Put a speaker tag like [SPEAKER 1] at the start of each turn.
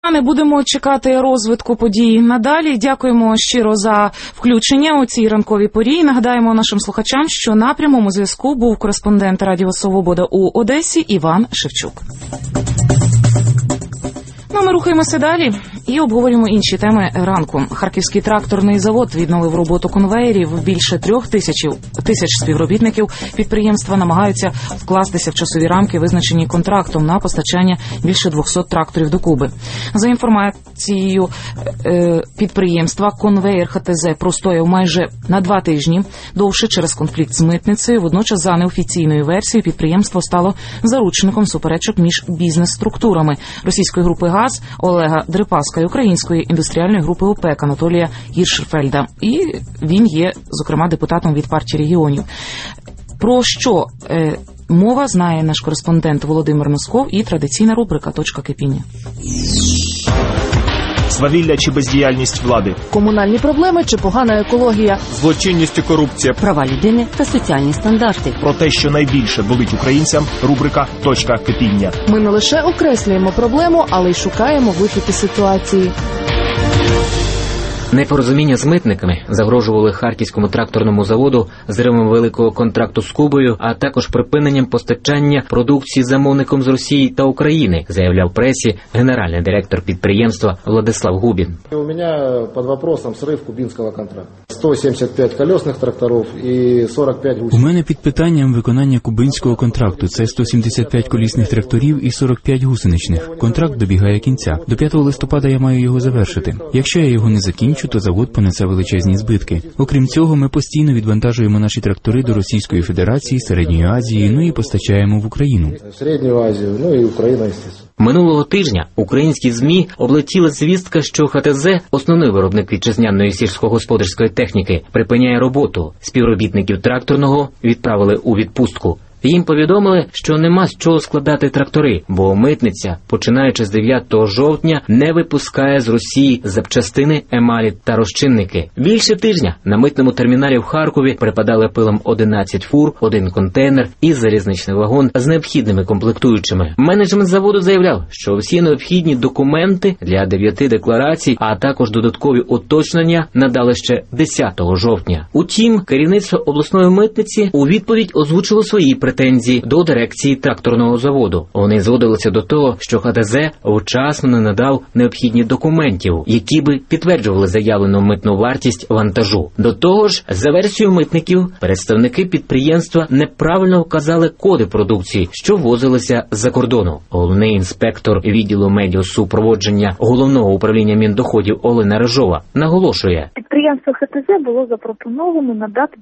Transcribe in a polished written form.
[SPEAKER 1] Не будемо чекати розвитку подій надалі. Дякуємо щиро за включення у цій ранковій порі. Нагадаємо нашим слухачам, що на прямому зв'язку був кореспондент Радіо Свобода у Одесі Іван Шевчук. Ну, ми рухаємося далі і обговорюємо інші теми ранку. Харківський тракторний завод відновив роботу конвеєрів. Більше 3000 співробітників підприємства намагаються вкластися в часові рамки, визначені контрактом на постачання більше 200 тракторів до Куби. За інформацією підприємства, конвеєр ХТЗ простояв майже на 2 тижні, довше через конфлікт з митницею. Водночас, за неофіційною версією, підприємство стало заручником суперечок між бізнес-структурами російської групи ГАЗ Олега Дрипаска і української індустріальної групи ОПЕК Анатолія Гіршфельда. І він є, зокрема, депутатом від партії регіонів. Про що мова, знає наш кореспондент Володимир Носков і традиційна рубрика «Точка кипіння».
[SPEAKER 2] Свавілля чи бездіяльність влади,
[SPEAKER 3] комунальні проблеми чи погана екологія,
[SPEAKER 2] злочинність і корупція,
[SPEAKER 4] права людини та соціальні стандарти.
[SPEAKER 2] Про те, що найбільше болить українцям, рубрика «Точка кипіння».
[SPEAKER 3] Ми не лише окреслюємо проблему, але й шукаємо вихід із ситуації.
[SPEAKER 5] Непорозуміння з митниками загрожували Харківському тракторному заводу зривом великого контракту з Кубою, а також припиненням постачання продукції замовником з Росії та України, заявляв пресі генеральний директор підприємства Владислав Губін.
[SPEAKER 6] У мене під вопросом зрив кубинського контракту. 175 колесних тракторів і 45 гусениць.
[SPEAKER 7] У мене під питанням виконання кубинського контракту. Це 175 колісних тракторів і 45 гусеничних. Контракт добігає кінця. До 5 листопада я маю його завершити. Якщо я його не закінчу, то завод понесе величезні збитки. Окрім цього, ми постійно відвантажуємо наші трактори до Російської Федерації, Середньої Азії, ну і постачаємо в Україну.
[SPEAKER 6] Середню Азію, ну і Україна, звісно.
[SPEAKER 5] Минулого тижня українські ЗМІ облетіли звістка, що ХТЗ, основний виробник вітчизняної сільськогосподарської техніки, припиняє роботу. Співробітників тракторного відправили у відпустку. Їм повідомили, що нема з чого складати трактори, бо митниця, починаючи з 9 жовтня, не випускає з Росії запчастини, емалі та розчинники. Більше тижня на митному терміналі в Харкові припадали пилом 11 фур, 1 контейнер і залізничний вагон з необхідними комплектуючими. Менеджмент заводу заявляв, що всі необхідні документи для 9 декларацій, а також додаткові уточнення надали ще 10 жовтня. Утім, керівництво обласної митниці у відповідь озвучило свої претензії до дирекції тракторного заводу. Вони зводилися до того, що ХТЗ вчасно не надав необхідні документів, які би підтверджували заявлену митну вартість вантажу. До того ж, за версією митників, представники підприємства неправильно вказали коди продукції, що ввозилися з-за кордону. Головний інспектор відділу медіасупроводження Головного управління Міндоходів Олена Рижова наголошує:
[SPEAKER 8] підприємству ХТЗ було запропоновано надати